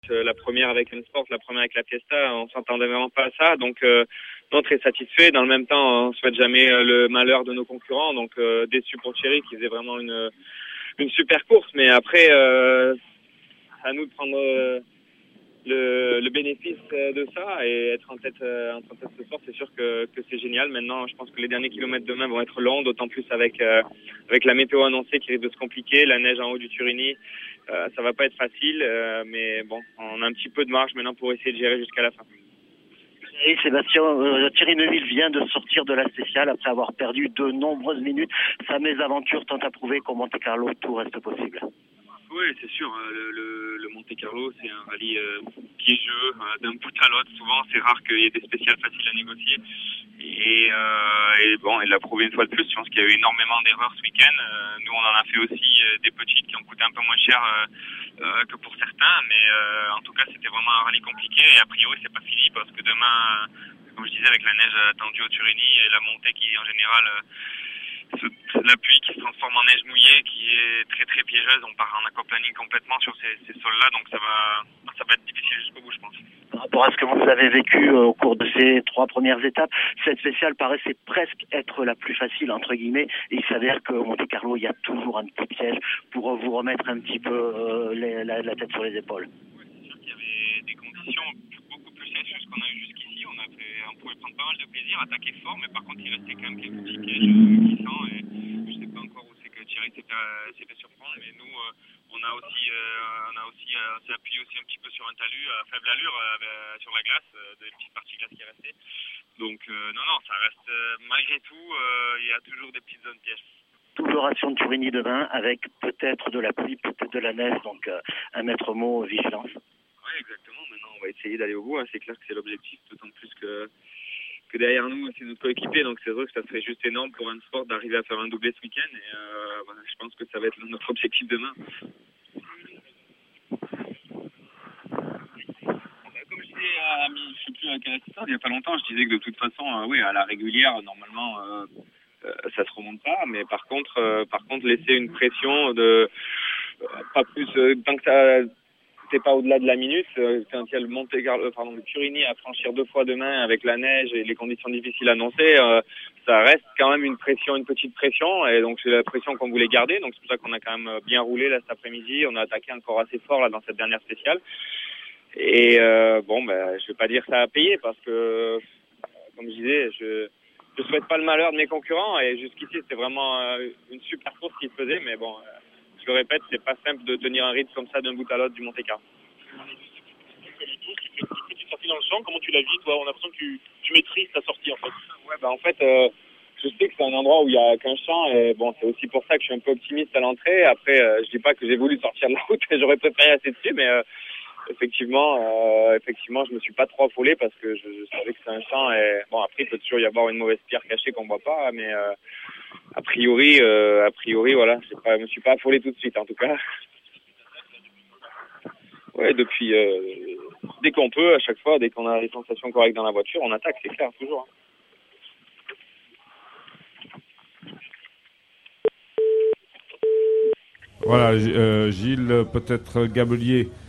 La première avec N-Sport, la première avec la Fiesta, on s'entendait vraiment pas à ça. Donc, non, très satisfait. Dans le même temps, on souhaite jamais le malheur de nos concurrents. Donc, déçu pour Thierry qui faisait vraiment une super course. Mais après, à nous de prendre le bénéfice de ça et être en tête ce soir. C'est sûr que c'est génial. Maintenant, je pense que les derniers kilomètres demain vont être longs, d'autant plus avec la météo annoncée qui risque de se compliquer, la neige en haut du Turini. Ça va pas être facile, mais bon, on a un petit peu de marge maintenant pour essayer de gérer jusqu'à la fin. Et Sébastien, Thierry Neuville vient de sortir de la spéciale après avoir perdu de nombreuses minutes. Sa mésaventure tente à prouver qu'au Monte-Carlo, tout reste possible. Oui, c'est sûr. Le Monte-Carlo, c'est un rallye piégeux d'un bout à l'autre. Souvent, c'est rare qu'il y ait des spéciales faciles à négocier. Et bon, il l'a prouvé une fois de plus. Je pense qu'il y a eu énormément d'erreurs ce week-end. Nous, on en a fait aussi des petites qui ont coûté un peu moins cher que pour certains. Mais en tout cas, c'était vraiment un rallye compliqué. Et a priori, c'est pas fini parce que demain, comme je disais, avec la neige attendue au Turini et la montée qui, en général, la pluie qui se transforme en neige mouillée, qui est très très piégeuse. On part en aquaplaning complètement sur ces sols-là, donc ça va être difficile jusqu'au bout, je pense. Par rapport à ce que vous avez vécu au cours de ces 3 premières étapes, cette spéciale paraissait presque être la plus facile, entre guillemets, et il s'avère qu'au Monte-Carlo, il y a toujours un petit piège pour vous remettre un petit peu la tête sur les épaules. Oui, c'est sûr qu'il y avait des conditions beaucoup plus sécheuses qu'on a eues jusqu'ici. On pouvait prendre pas mal de plaisir, attaquer fort, mais par contre, il restait quand même quelques petits pièges glissants, et je sais pas encore où c'est que Thierry s'est fait surprendre, mais nous, on s'est appuyé aussi un petit peu sur un talus à faible allure sur la glace, des petites parties glace qui restaient. Donc non, ça reste malgré tout, il y a toujours des petites zones pièges. Double ration de Turini demain avec peut-être de la pluie, peut-être de la neige, donc un maître mot vigilance. Oui, exactement. Maintenant, on va essayer d'aller au bout. C'est clair que c'est l'objectif, d'autant plus que derrière nous, c'est notre coéquipier. Donc, c'est vrai que ça serait juste énorme pour N-Sport d'arriver à faire un doublé ce week-end. Et je pense que ça va être notre objectif demain. Comme je disais je sais plus à quel assistant, il n'y a pas longtemps, je disais que de toute façon, oui, à la régulière, normalement, ça se remonte pas. Mais par contre, laisser une pression de pas plus tant que ça. C'est pas au-delà de la minute. Quand il y a le Turini à franchir 2 fois demain avec la neige et les conditions difficiles annoncées, ça reste quand même une petite pression. Et donc c'est la pression qu'on voulait garder. Donc c'est pour ça qu'on a quand même bien roulé là cet après-midi. On a attaqué encore assez fort là dans cette dernière spéciale. Et je vais pas dire que ça a payé parce que, comme je disais, je souhaite pas le malheur de mes concurrents. Et jusqu'ici c'était vraiment une super course qu'ils faisaient, mais bon. Je le répète, c'est pas simple de tenir un rythme comme ça d'un bout à l'autre du Monte-Carlo. Tu sortis dans le champ, comment tu la vis, toi? On a l'impression que tu maîtrises ta sortie, en fait. Ouais, en fait, je sais que c'est un endroit où il y a qu'un champ, et bon, c'est aussi pour ça que je suis un peu optimiste à l'entrée. Après, je dis pas que j'ai voulu sortir de la route, j'aurais préféré rester dessus, mais effectivement, je me suis pas trop affolé parce que je savais que c'est un champ, et bon, après, il peut toujours y avoir une mauvaise pierre cachée qu'on voit pas, mais a priori, voilà, je me suis pas affolé tout de suite, en tout cas. Ouais, depuis dès qu'on peut, à chaque fois, dès qu'on a des sensations correctes dans la voiture, on attaque, c'est clair, toujours. Voilà, Gilles, peut-être Gabelier